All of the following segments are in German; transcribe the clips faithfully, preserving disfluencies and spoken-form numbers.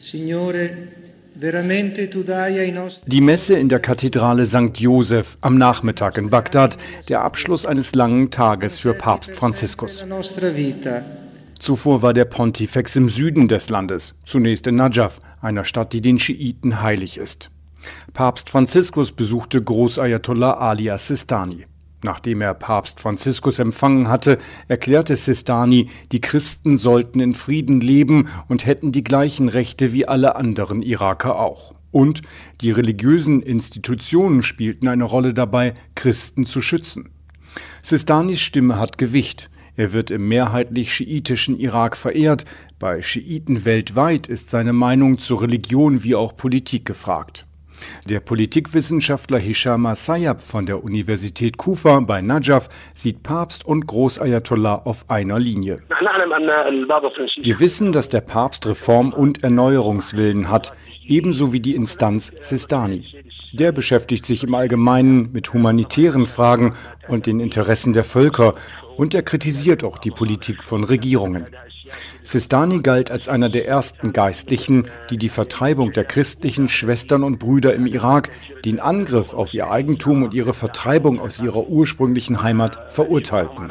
Die Messe in der Kathedrale Sankt Joseph am Nachmittag in Bagdad, der Abschluss eines langen Tages für Papst Franziskus. Zuvor war der Pontifex im Süden des Landes, zunächst in Najaf, einer Stadt, die den Schiiten heilig ist. Papst Franziskus besuchte Großayatollah Ali as-Sistani. Nachdem er Papst Franziskus empfangen hatte, erklärte Sistani, die Christen sollten in Frieden leben und hätten die gleichen Rechte wie alle anderen Iraker auch. Und die religiösen Institutionen spielten eine Rolle dabei, Christen zu schützen. Sistanis Stimme hat Gewicht. Er wird im mehrheitlich schiitischen Irak verehrt. Bei Schiiten weltweit ist seine Meinung zur Religion wie auch Politik gefragt. Der Politikwissenschaftler Hisham Assayab von der Universität Kufa bei Najaf sieht Papst und Großayatollah auf einer Linie. Wir wissen, dass der Papst Reform- und Erneuerungswillen hat, ebenso wie die Instanz Sistani. Der beschäftigt sich im Allgemeinen mit humanitären Fragen und den Interessen der Völker und er kritisiert auch die Politik von Regierungen. Sistani galt als einer der ersten Geistlichen, die die Vertreibung der christlichen Schwestern und Brüder im Irak, den Angriff auf ihr Eigentum und ihre Vertreibung aus ihrer ursprünglichen Heimat verurteilten.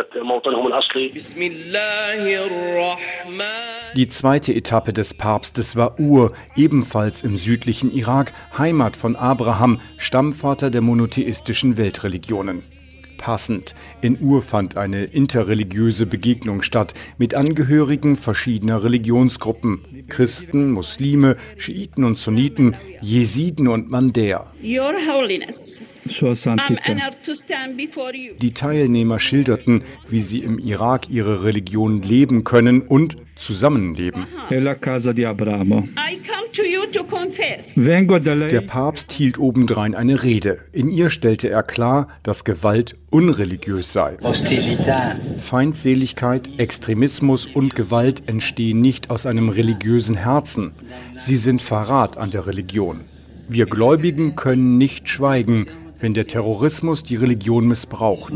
Die zweite Etappe des Papstes war Ur, ebenfalls im südlichen Irak, Heimat von Abraham, Stammvater der monotheistischen Weltreligionen. Passend. In Ur fand eine interreligiöse Begegnung statt mit Angehörigen verschiedener Religionsgruppen. Christen, Muslime, Schiiten und Sunniten, Jesiden und Mandäer. Your Holiness, I'm honored to stand before you. Die Teilnehmer schilderten, wie sie im Irak ihre Religion leben können und zusammenleben. I come to you to confess. Der Papst hielt obendrein eine Rede. In ihr stellte er klar, dass Gewalt unreligiös sei. Feindseligkeit, Extremismus und Gewalt entstehen nicht aus einem religiösen Herzen. Sie sind Verrat an der Religion. Wir Gläubigen können nicht schweigen, wenn der Terrorismus die Religion missbraucht.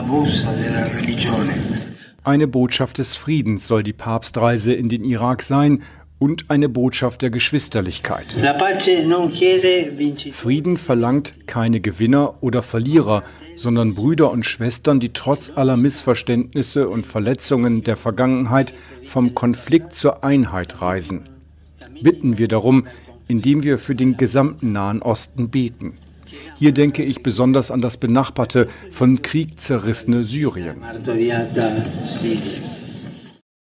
Eine Botschaft des Friedens soll die Papstreise in den Irak sein und eine Botschaft der Geschwisterlichkeit. Frieden verlangt keine Gewinner oder Verlierer, sondern Brüder und Schwestern, die trotz aller Missverständnisse und Verletzungen der Vergangenheit vom Konflikt zur Einheit reisen. Bitten wir darum, indem wir für den gesamten Nahen Osten beten. Hier denke ich besonders an das benachbarte, von Krieg zerrissene Syrien.